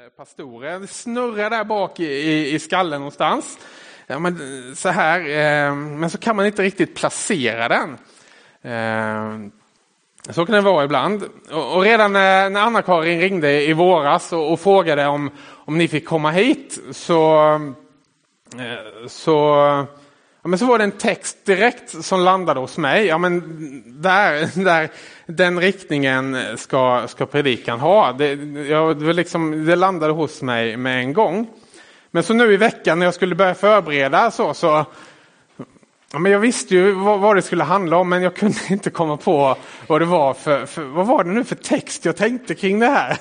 pastorer. Det snurrar där bak i skallen någonstans. Ja, men, så här, men så kan man inte riktigt placera den. Så kan det vara ibland. Och redan när Anna-Karin ringde i våras och frågade om ni fick komma hit så var det en text direkt som landade hos mig. Ja, men där den riktningen ska predikan ha. Det landade hos mig med en gång. Men så nu i veckan när jag skulle börja förbereda men jag visste ju vad det skulle handla om, men jag kunde inte komma på vad det var vad var det nu för text jag tänkte kring det här.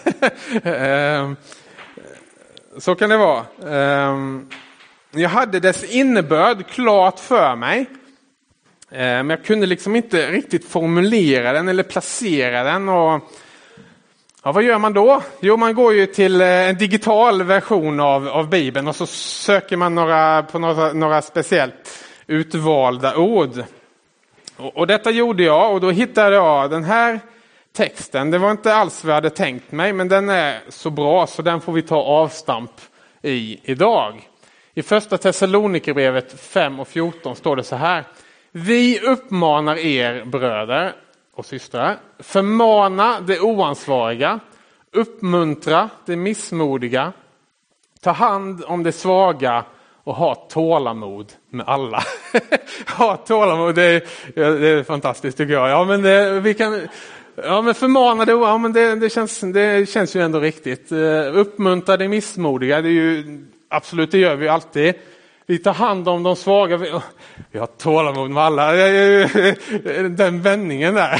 Så kan det vara. Jag hade dess innebörd klart för mig. Men jag kunde liksom inte riktigt formulera den eller placera den. Och vad gör man då? Jo, man går ju till en digital version av Bibeln och så söker man några speciellt utvalda ord. Och detta gjorde jag, och då hittade jag den här texten. Det var inte alls vad jag hade tänkt mig, men den är så bra så den får vi ta avstamp idag. I första Thessalonikerbrevet 5:14 står det så här: vi uppmanar er bröder och systrar, förmana det oansvariga, uppmuntra det missmodiga, ta hand om det svaga och ha tålamod med alla. Ha tålamod, det är fantastiskt tycker jag. Ja, men men förmana det, ja, men det känns ju ändå riktigt. Uppmuntra det missmodiga, det är ju absolut, det gör vi alltid. Vi tar hand om de svaga. Vi har tålamod med alla. Den vändningen där.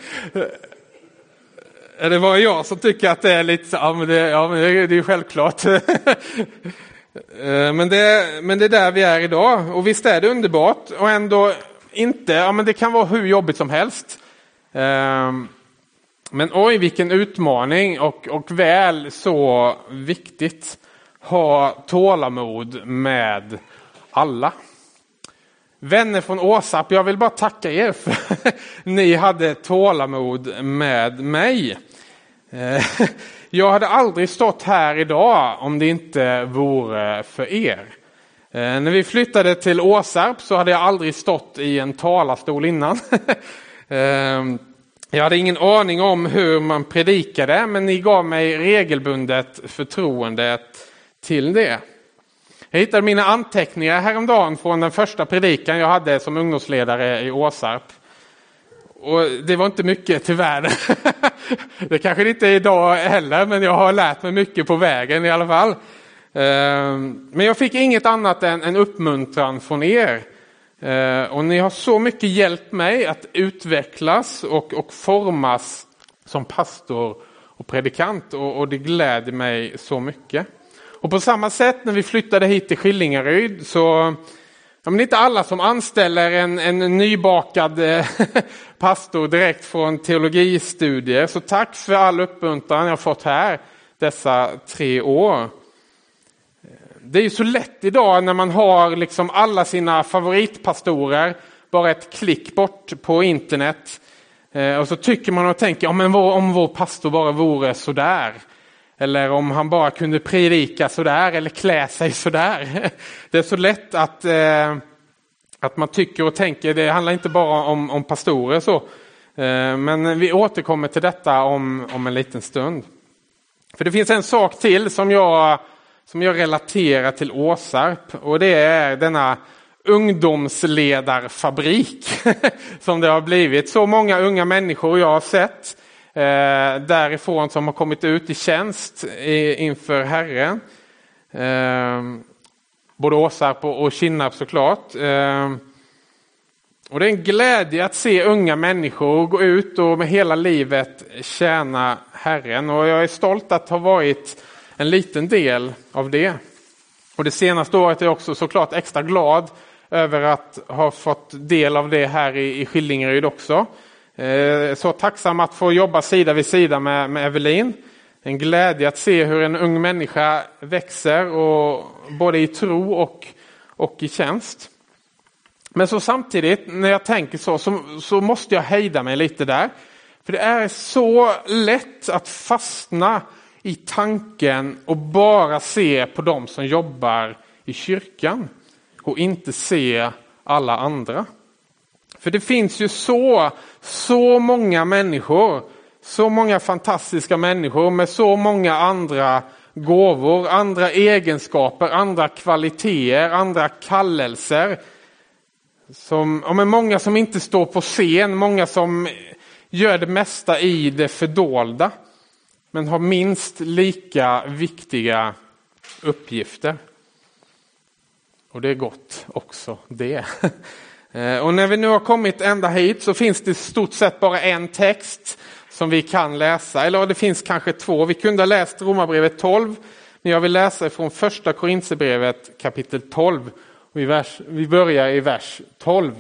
Det var jag som tycker att det är lite så, men det är ju självklart. Men det är där vi är idag. Och visst är det underbart. Och ändå inte, men det kan vara hur jobbigt som helst. Men oj, vilken utmaning och väl så viktigt. Ha tålamod med alla. Vänner från Åsarp, jag vill bara tacka er för ni hade tålamod med mig. Jag hade aldrig stått här idag om det inte vore för er. När vi flyttade till Åsarp så hade jag aldrig stått i en talarstol innan. Jag hade ingen aning om hur man predikade, men ni gav mig regelbundet förtroendet till det. Jag hittade mina anteckningar häromdagen från den första predikan jag hade som ungdomsledare i Åsarp. Och det var inte mycket tyvärr. Det kanske inte är idag heller, men jag har lärt mig mycket på vägen i alla fall. Men jag fick inget annat än en uppmuntran från er. Och ni har så mycket hjälpt mig att utvecklas och formas som pastor och predikant. Och det gläder mig så mycket. Och på samma sätt när vi flyttade hit till Skillingaryd så men inte alla som anställer en nybakad pastor direkt från teologistudier. Så tack för all uppmuntran jag fått här dessa 3 år. Det är ju så lätt idag när man har liksom alla sina favoritpastorer bara ett klick bort på internet. Och så tycker man och tänker, om vår pastor bara vore så där. Eller om han bara kunde predika sådär eller klä sig sådär. Det är så lätt att man tycker och tänker. Det handlar inte bara om pastorer så. Men vi återkommer till detta om en liten stund. För det finns en sak till som jag relaterar till Åsarp. Och det är denna ungdomsledarfabrik som det har blivit. Så många unga människor jag har sett därifrån som har kommit ut i tjänst inför Herren. Både Åsarp och Kinnarp såklart. Och det är en glädje att se unga människor gå ut och med hela livet tjäna Herren. Och jag är stolt att ha varit en liten del av det. Och det senaste året är jag också såklart extra glad över att ha fått del av det här i Skillingaryd också. Så tacksam att få jobba sida vid sida med Evelin. En glädje att se hur en ung människa växer och både i tro och i tjänst. Men så samtidigt när jag tänker så måste jag hejda mig lite där. För det är så lätt att fastna i tanken och bara se på dem som jobbar i kyrkan och inte se alla andra. För det finns ju så många människor, så många fantastiska människor med så många andra gåvor, andra egenskaper, andra kvaliteter, andra kallelser. Med många som inte står på scen, många som gör det mesta i det fördolda, men har minst lika viktiga uppgifter. Och det är gott också det. Och när vi nu har kommit ända hit så finns det i stort sett bara en text som vi kan läsa. Eller det finns kanske två. Vi kunde ha läst Romarbrevet 12. Men jag vill läsa från första Korinthierbrevet kapitel 12. Vi börjar i vers 12.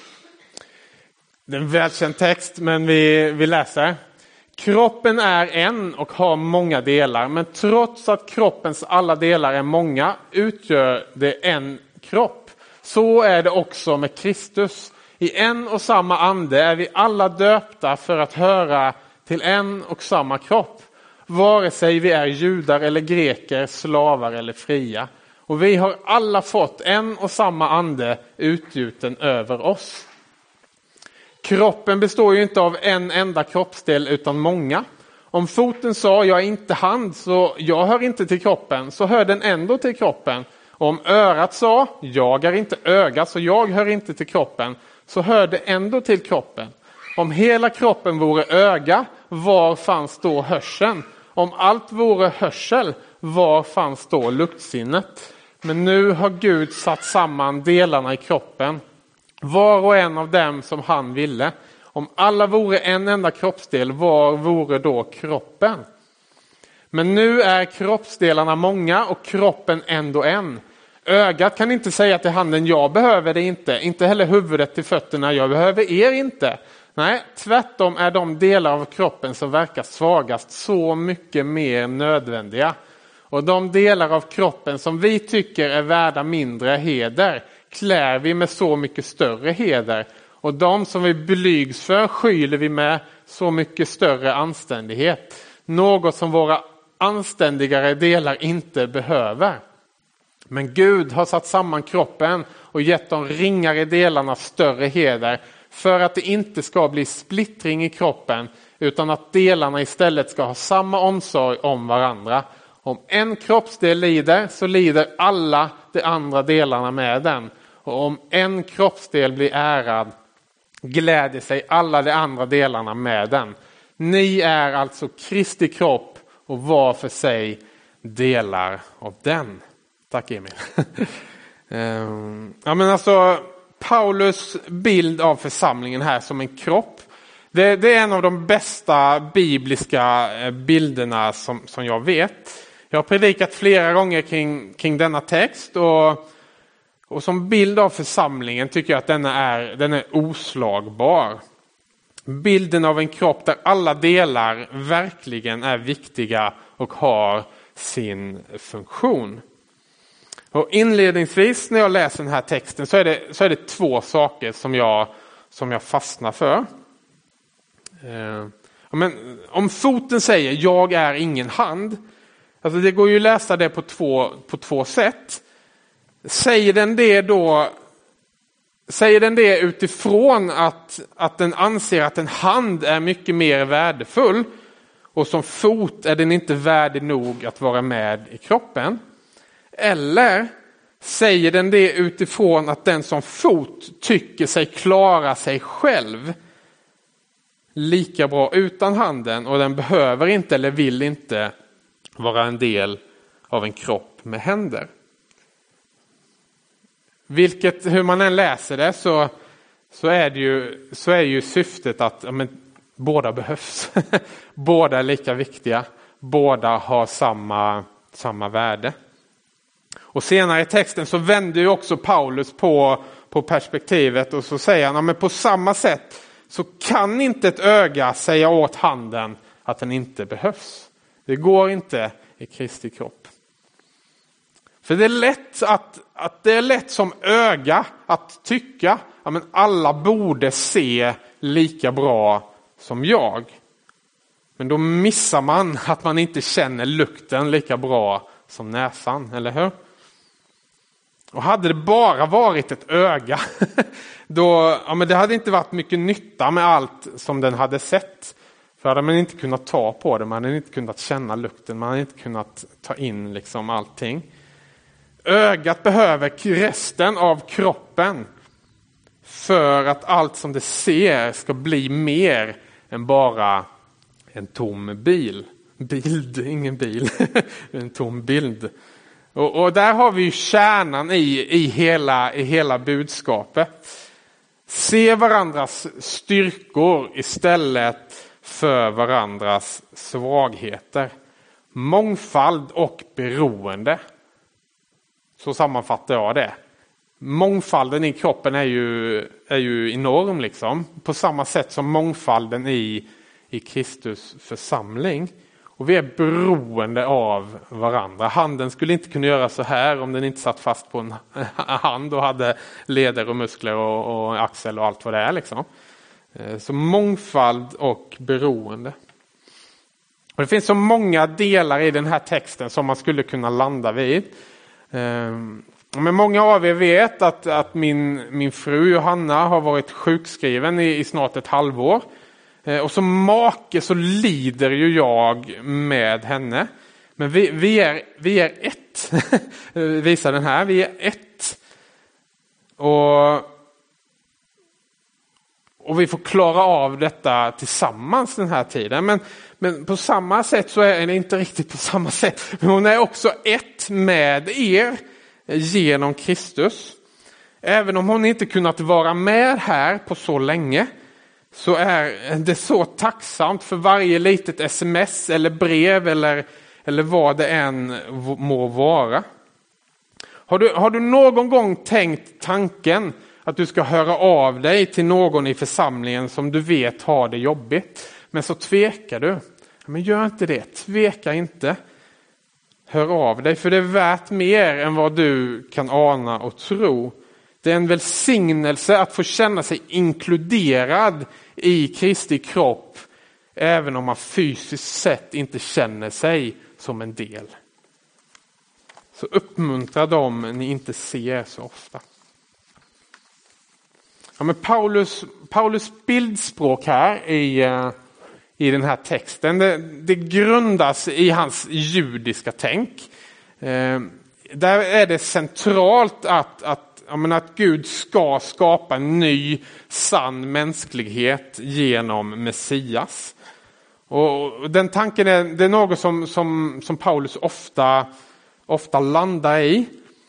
Det är en välkänd text, men vi läser. Kroppen är en och har många delar. Men trots att kroppens alla delar är många utgör det en kropp. Så är det också med Kristus. I en och samma ande är vi alla döpta för att höra till en och samma kropp. Vare sig vi är judar eller greker, slavar eller fria. Och vi har alla fått en och samma ande utgjuten över oss. Kroppen består ju inte av en enda kroppsdel utan många. Om foten sa jag är inte hand så jag hör inte till kroppen, så hör den ändå till kroppen. Om örat sa jag är inte öga så jag hör inte till kroppen, så hör det ändå till kroppen. Om hela kroppen vore öga, var fanns då hörseln? Om allt vore hörsel, var fanns då luktsinnet? Men nu har Gud satt samman delarna i kroppen, var och en av dem som han ville. Om alla vore en enda kroppsdel, var vore då kroppen? Men nu är kroppsdelarna många och kroppen ändå en. Ögat kan inte säga till handen, jag behöver det inte. Inte heller huvudet till fötterna, jag behöver er inte. Nej, tvärtom är de delar av kroppen som verkar svagast så mycket mer nödvändiga. Och de delar av kroppen som vi tycker är värda mindre heder klär vi med så mycket större heder. Och de som vi blygs för skyler vi med så mycket större anständighet. Något som våra anständigare delar inte behöver. Men Gud har satt samman kroppen och gett de ringare delarna större heder för att det inte ska bli splittring i kroppen utan att delarna istället ska ha samma omsorg om varandra. Om en kroppsdel lider så lider alla de andra delarna med den. Och om en kroppsdel blir ärad gläder sig alla de andra delarna med den. Ni är alltså Kristi kropp och var för sig delar av den. Tack Emil. Ja, men alltså, Paulus bild av församlingen här som en kropp. Det är en av de bästa bibliska bilderna som jag vet. Jag har predikat flera gånger kring denna text och som bild av församlingen tycker jag att den är oslagbar. Bilden av en kropp där alla delar verkligen är viktiga och har sin funktion. Och inledningsvis när jag läser den här texten så är det två saker som jag fastnar för. Men om foten säger jag är ingen hand, alltså det går ju att läsa det på två sätt. Säger den det utifrån att den anser att en hand är mycket mer värdefull och som fot är den inte värdig nog att vara med i kroppen? Eller säger den det utifrån att den som fot tycker sig klara sig själv lika bra utan handen och den behöver inte eller vill inte vara en del av en kropp med händer? Hur man än läser det så är ju syftet att båda behövs. Båda är lika viktiga. Båda har samma värde. Och senare i texten så vänder ju också Paulus på perspektivet och så säger han, men på samma sätt så kan inte ett öga säga åt handen att den inte behövs. Det går inte i Kristi kropp. För det är lätt att det är lätt som öga att tycka att alla borde se lika bra som jag. Men då missar man att man inte känner lukten lika bra som näsan, eller hur? Och hade det bara varit ett öga, då, men det hade inte varit mycket nytta med allt som den hade sett. För hade man inte kunnat ta på det, man hade inte kunnat känna lukten, man hade inte kunnat ta in liksom allting. Ögat behöver resten av kroppen för att allt som det ser ska bli mer än bara en tom bild, ingen bil, en tom bild. Och där har vi ju kärnan i hela budskapet. Se varandras styrkor istället för varandras svagheter. Mångfald och beroende. Så sammanfattar jag det. Mångfalden i kroppen är ju enorm liksom. På samma sätt som mångfalden i Kristus församling. Och vi är beroende av varandra. Handen skulle inte kunna göra så här om den inte satt fast på en hand och hade leder och muskler och axel och allt vad det är liksom. Så mångfald och beroende. Och det finns så många delar i den här texten som man skulle kunna landa vid. Men många av er vet att min fru Johanna har varit sjukskriven i snart ett halvår. Och som make så lider ju jag med henne. Men vi är ett. Visar den här. Vi är ett. Och vi får klara av detta tillsammans den här tiden. Men på samma sätt så är det inte riktigt på samma sätt. Men hon är också ett med er genom Kristus. Även om hon inte kunnat vara med här på så länge, så är det så tacksamt för varje litet sms eller brev eller vad det än må vara. Har du någon gång tänkt tanken att du ska höra av dig till någon i församlingen som du vet har det jobbigt, men så tvekar du? Men gör inte det, tveka inte. Hör av dig, för det är värt mer än vad du kan ana och tro. Det är en välsignelse att få känna sig inkluderad i Kristi kropp, även om man fysiskt sett inte känner sig som en del. Så uppmuntra dem ni inte ser så ofta. Ja, men Paulus bildspråk här i den här texten, det grundas i hans judiska tänk. Där är det centralt att Gud ska skapa en ny sann mänsklighet genom Messias. Och den tanken det är något som Paulus ofta landar i.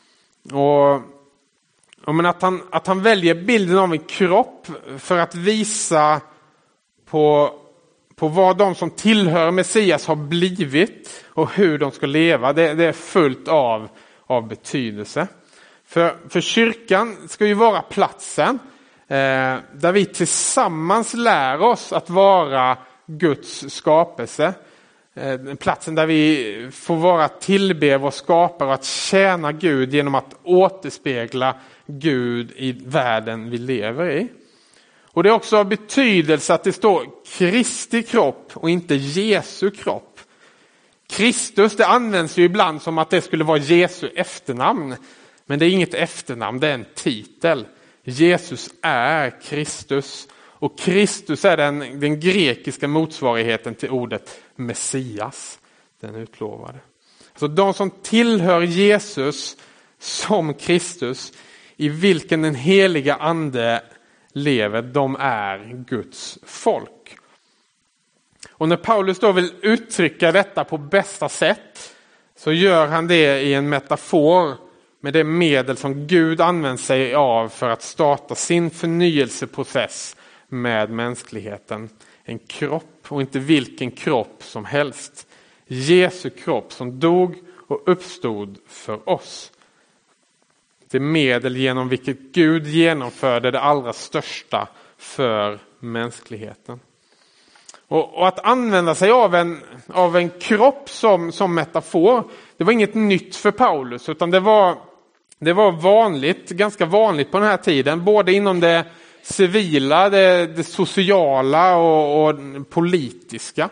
Och att han väljer bilden av en kropp för att visa på vad de som tillhör Messias har blivit och hur de ska leva, det är fullt av betydelse. För kyrkan ska ju vara platsen där vi tillsammans lär oss att vara Guds skapelse. Platsen där vi får tillbe vår skapare och att tjäna Gud genom att återspegla Gud i världen vi lever i. Och det är också av betydelse att det står Kristi kropp och inte Jesu kropp. Kristus, det används ju ibland som att det skulle vara Jesu efternamn. Men det är inget efternamn, det är en titel. Jesus är Kristus. Och Kristus är den grekiska motsvarigheten till ordet Messias, den utlovade. Så de som tillhör Jesus som Kristus, i vilken den heliga ande lever, de är Guds folk. Och när Paulus då vill uttrycka detta på bästa sätt, så gör han det i en metafor med det medel som Gud använder sig av för att starta sin förnyelseprocess med mänskligheten. En kropp, och inte vilken kropp som helst. Jesu kropp som dog och uppstod för oss. Det medel genom vilket Gud genomförde det allra största för mänskligheten. Och att använda sig av en kropp som metafor, det var inget nytt för Paulus, utan det var vanligt, ganska vanligt på den här tiden, både inom det civila, det sociala och politiska.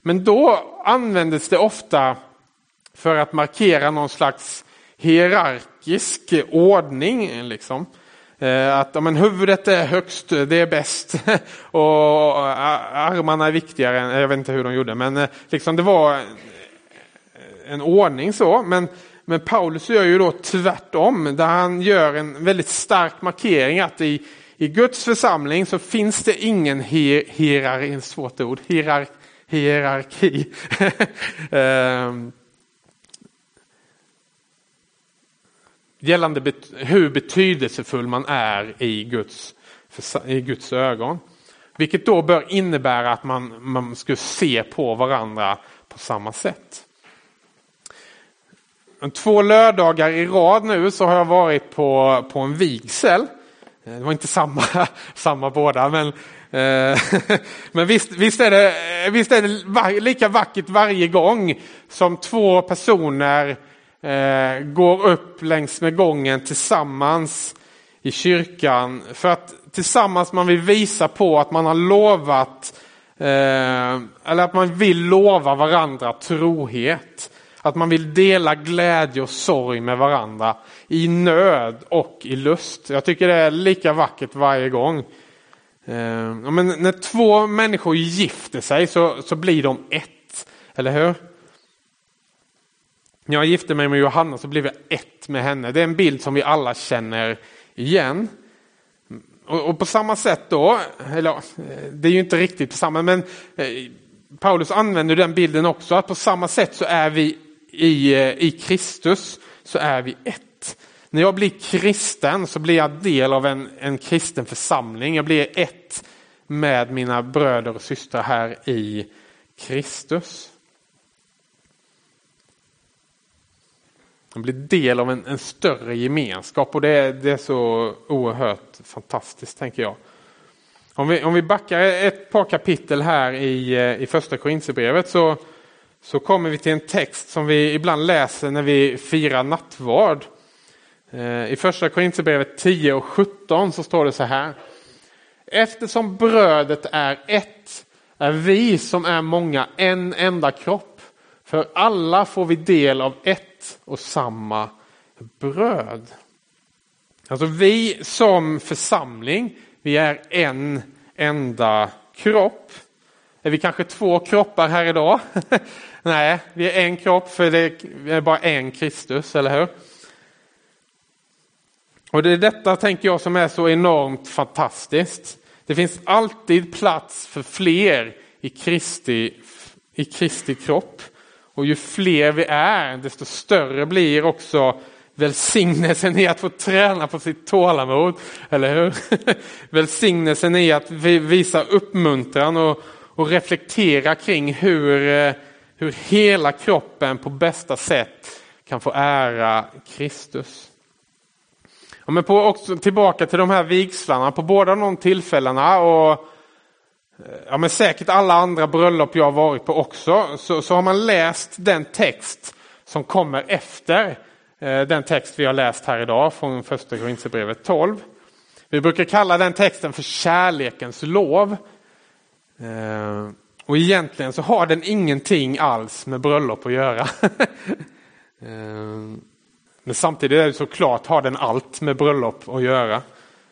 Men då användes det ofta för att markera någon slags hierarkisk ordning. Liksom. Att men huvudet är högst, det är bäst. Och armarna är viktigare. Jag vet inte hur de gjorde. Men liksom det var en ordning så. Men Paulus gör ju då tvärtom. Där han gör en väldigt stark markering att i Guds församling så finns det ingen hierarki. Ett svårt ord. Hierarki. Gällande hur betydelsefull man är i Guds ögon. Vilket då bör innebära att man ska se på varandra på samma sätt. 2 lördagar i rad nu så har jag varit på en vigsel. Det var inte samma båda, men visst är det lika vackert varje gång som 2 personer går upp längs med gången tillsammans i kyrkan. För att tillsammans man vill visa på att man har lovat eller att man vill lova varandra trohet. Att man vill dela glädje och sorg med varandra i nöd och i lust. Jag tycker det är lika vackert varje gång. Men när 2 människor gifter sig så blir de ett. Eller hur? När jag gifte mig med Johanna så blev jag ett med henne. Det är en bild som vi alla känner igen. Och på samma sätt då, eller det är ju inte riktigt på samma, men Paulus använder den bilden också. Att på samma sätt så är vi i Kristus så är vi ett. När jag blir kristen så blir jag del av en kristen församling. Jag blir ett med mina bröder och systrar här i Kristus. Jag blir del av en större gemenskap och det är så oerhört fantastiskt, tänker jag. Om vi backar ett par kapitel här i första Korinthierbrevet så kommer vi till en text som vi ibland läser när vi firar nattvard. I första Korinthierbrevet 10 och 17 så står det så här. Eftersom brödet är ett är vi som är många en enda kropp. För alla får vi del av ett och samma bröd. Alltså vi som församling, vi är en enda kropp. Är vi kanske 2 kroppar här idag? Nej, vi är en kropp för det är bara en Kristus, eller hur? Och det är detta, tänker jag, som är så enormt fantastiskt. Det finns alltid plats för fler i Kristi kropp. Och ju fler vi är, desto större blir också välsignelsen i att få träna på sitt tålamod. Eller hur? Välsignelsen i att visa uppmuntran och reflektera kring hur hela kroppen på bästa sätt kan få ära Kristus. Ja, men också tillbaka till de här vigslarna, på båda de tillfällena och ja, men säkert alla andra bröllop jag har varit på också, så har man läst den text som kommer efter den text vi har läst här idag från första Korinthierbrevet 12. Vi brukar kalla den texten för kärlekens lov. Och egentligen så har den ingenting alls med bröllop att göra. Men samtidigt är det såklart har den allt med bröllop att göra.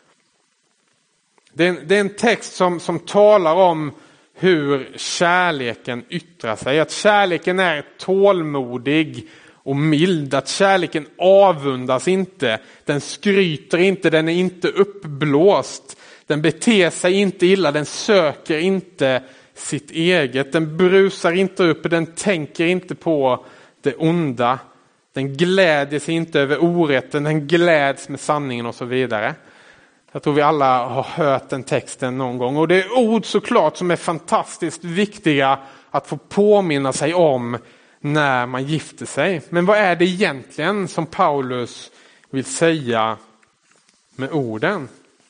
Det är en text som talar om hur kärleken yttrar sig. Att kärleken är tålmodig och mild. Att kärleken avundas inte. Den skryter inte, den är inte uppblåst. Den beter sig inte illa, den söker inte sitt eget. Den brusar inte upp, den tänker inte på det onda. Den glädjer sig inte över orätten, den gläds med sanningen och så vidare. Jag tror vi alla har hört den texten någon gång. Och det är ord såklart som är fantastiskt viktiga att få påminna sig om när man gifter sig. Men vad är det egentligen som Paulus vill säga med orden?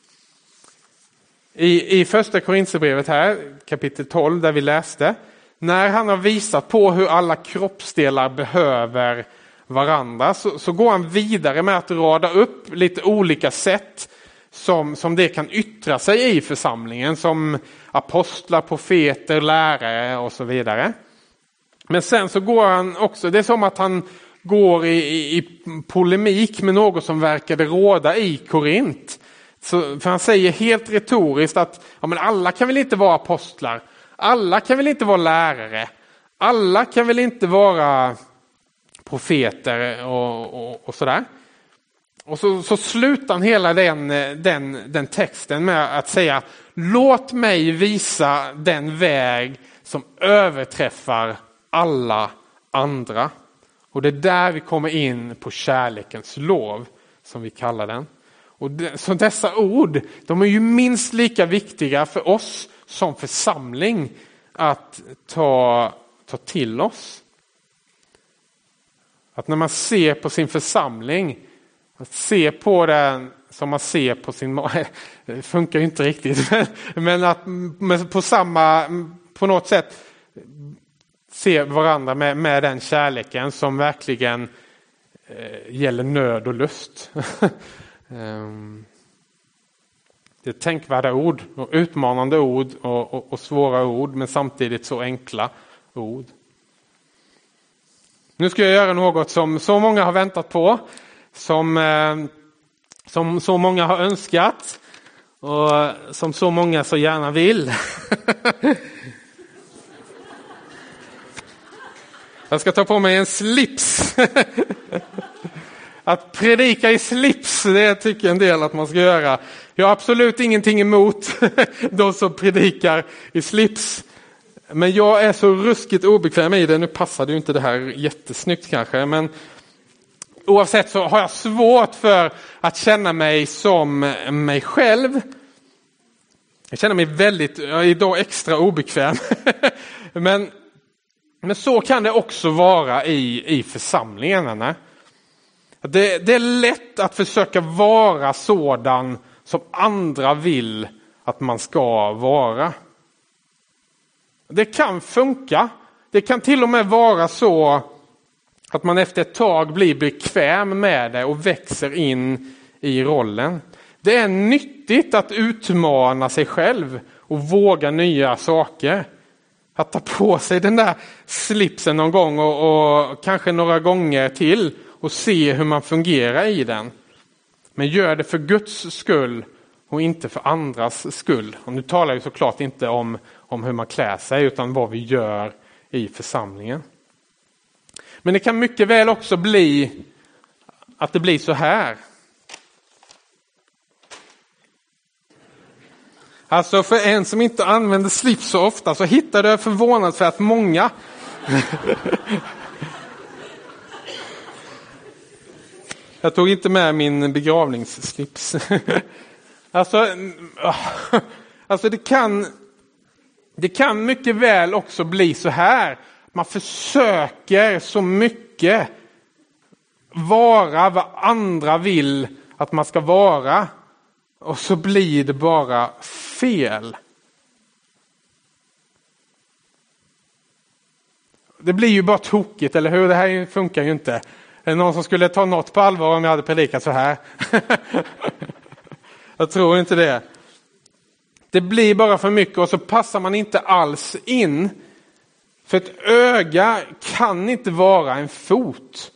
I första Korinthierbrevet här, kapitel 12 där vi läste. När han har visat på hur alla kroppsdelar behöver varandra så går han vidare med att rada upp lite olika sätt som det kan yttra sig i församlingen, som apostlar, profeter, lärare och så vidare. Men sen så går han också, det är som att han går i polemik med något som verkade råda i Korint. För han säger helt retoriskt att men alla kan väl inte vara apostlar. Alla kan väl inte vara lärare. Alla kan väl inte vara profeter och sådär. Och så slutar han hela den texten med att säga: låt mig visa den väg som överträffar alla andra. Och det är där vi kommer in på kärlekens lov, som vi kallar den. Så dessa ord, de är ju minst lika viktiga för oss som församling att ta till oss. Att när man ser på sin församling, att se på den som man ser på sin... Det funkar ju inte riktigt. Men att på något sätt se varandra med den kärleken som verkligen gäller nöd och lust. Det är tänkvärda ord och utmanande ord och svåra ord, men samtidigt så enkla ord. Nu ska jag göra något som så många har väntat på, som så många har önskat och som så många så gärna vill. Jag ska ta på mig en slips. Att predika i slips, det tycker en del att man ska göra. Jag har absolut ingenting emot de som predikar i slips. Men jag är så ruskigt obekväm i det. Nu passade ju inte det här jättesnyggt kanske. Men oavsett så har jag svårt för att känna mig som mig själv. Jag känner mig idag extra obekväm. Men så kan det också vara i församlingarna. Det är lätt att försöka vara sådan som andra vill att man ska vara. Det kan funka. Det kan till och med vara så att man efter ett tag blir bekväm med det och växer in i rollen. Det är nyttigt att utmana sig själv och våga nya saker. Att ta på sig den där slipsen någon gång och kanske några gånger till och se hur man fungerar i den. Men gör det för Guds skull och inte för andras skull. Och nu talar jag såklart inte om hur man klär sig utan vad vi gör i församlingen. Men det kan mycket väl också bli att det blir så här. Alltså för en som inte använder slips så ofta så hittar det förvånansvärt många. Jag tog inte med min begravningsslips. Alltså det kan mycket väl också bli så här. Man försöker så mycket vara vad andra vill att man ska vara. Och så blir det bara fel. Det blir ju bara tokigt, eller hur? Det här funkar ju inte. Är det någon som skulle ta något på allvar om jag hade predikat så här? Jag tror inte det. Det blir bara för mycket och så passar man inte alls in. För ett öga kan inte vara en fot.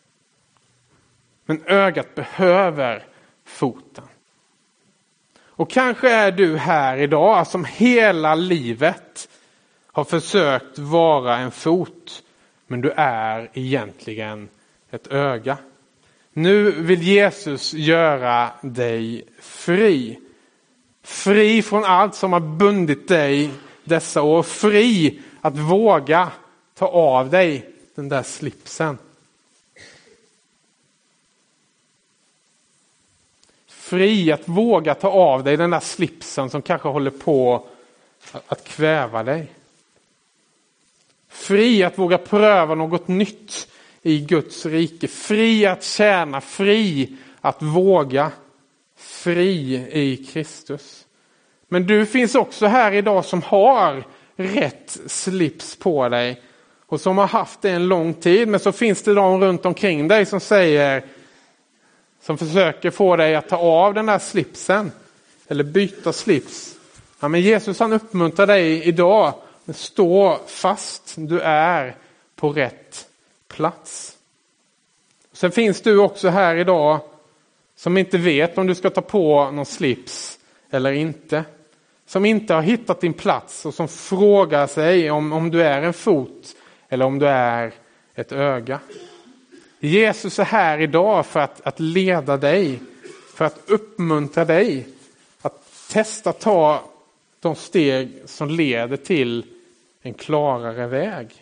Men ögat behöver foten. Och kanske är du här idag som hela livet har försökt vara en fot. Men du är egentligen ett öga. Nu vill Jesus göra dig fri. Fri från allt som har bundit dig dessa år. Fri att våga ta av dig den där slipsen. Fri att våga ta av dig den där slipsen som kanske håller på att kväva dig. Fri att våga pröva något nytt i Guds rike. Fri att tjäna, fri att våga. Fri i Kristus. Men du finns också här idag som har rätt slips på dig. Och som har haft det en lång tid. Men så finns det de runt omkring dig som säger... Som försöker få dig att ta av den där slipsen. Eller byta slips. Ja, men Jesus han uppmuntrar dig idag. Stå fast. Du är på rätt plats. Sen finns du också här idag som inte vet om du ska ta på någon slips eller inte. Som inte har hittat din plats och som frågar sig om du är en fot eller om du är ett öga. Jesus är här idag för att leda dig, för att uppmuntra dig att testa ta de steg som leder till en klarare väg.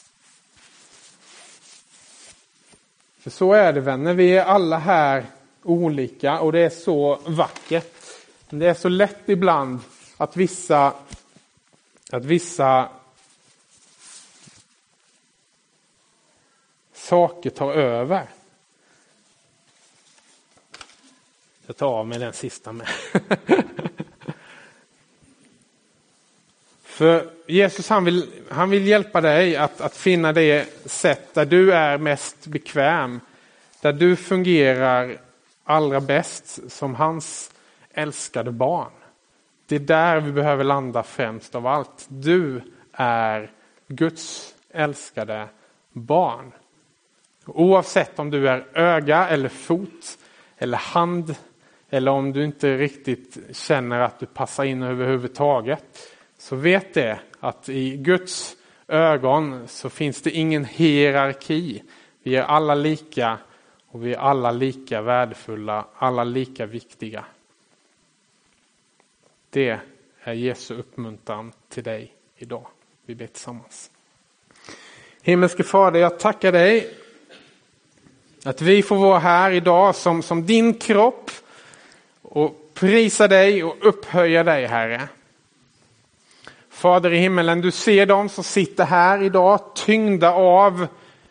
För så är det, vänner, vi är alla här olika och det är så vackert. Men det är så lätt ibland att vissa saker tar över. Jag tar av mig den sista med. För Jesus han vill hjälpa dig att finna det sätt där du är mest bekväm. Där du fungerar allra bäst som hans älskade barn. Det är där vi behöver landa främst av allt. Du är Guds älskade barn. Oavsett om du är öga eller fot eller hand eller om du inte riktigt känner att du passar in överhuvudtaget, så vet det att i Guds ögon så finns det ingen hierarki. Vi är alla lika och vi är alla lika värdefulla, alla lika viktiga. Det är Jesu uppmuntran till dig idag. Vi ber tillsammans. Himmelske Fader, jag tackar dig att vi får vara här idag som din kropp och prisa dig och upphöja dig, Herre. Fader i himmelen, du ser dem som sitter här idag tyngda av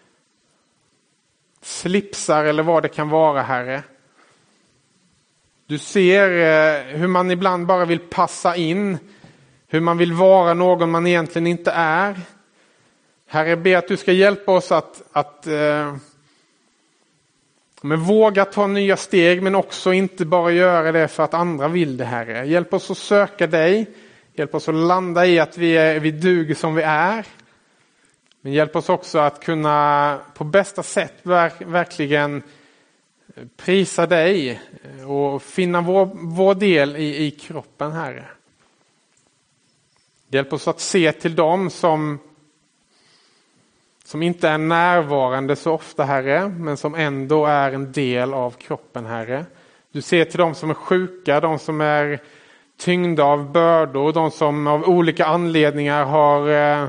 slipsar eller vad det kan vara, Herre. Du ser hur man ibland bara vill passa in, hur man vill vara någon man egentligen inte är. Herre, jag ber att du ska hjälpa oss att våga ta nya steg, men också inte bara göra det för att andra vill det, Herre. Hjälp oss att söka dig. Hjälp oss att landa i att vi duger som vi är. Men hjälp oss också att kunna på bästa sätt verkligen prisa dig och finna vår del i kroppen, Herre. Hjälp oss att se till dem som inte är närvarande så ofta, Herre, men som ändå är en del av kroppen, Herre. Du ser till dem som är sjuka, de som är tyngda av bördor, de som av olika anledningar har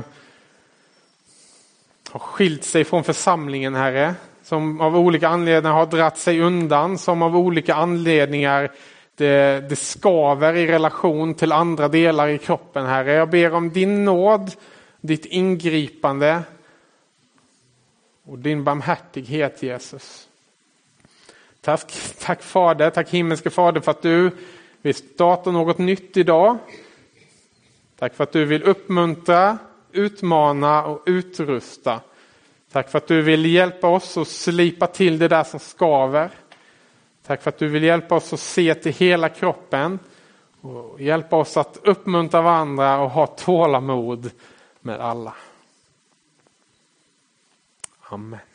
skilt sig från församlingen, Herre. Som av olika anledningar har dratt sig undan, som av olika anledningar det skaver i relation till andra delar i kroppen, Herre. Jag ber om din nåd, ditt ingripande och din barmhärtighet, Jesus. Tack Fader, tack himmelske Fader för att du vill starta något nytt idag. Tack för att du vill uppmuntra, utmana och utrusta. Tack för att du vill hjälpa oss att slipa till det där som skaver. Tack för att du vill hjälpa oss att se till hela kroppen. Och hjälpa oss att uppmuntra varandra och ha tålamod med alla. Amen.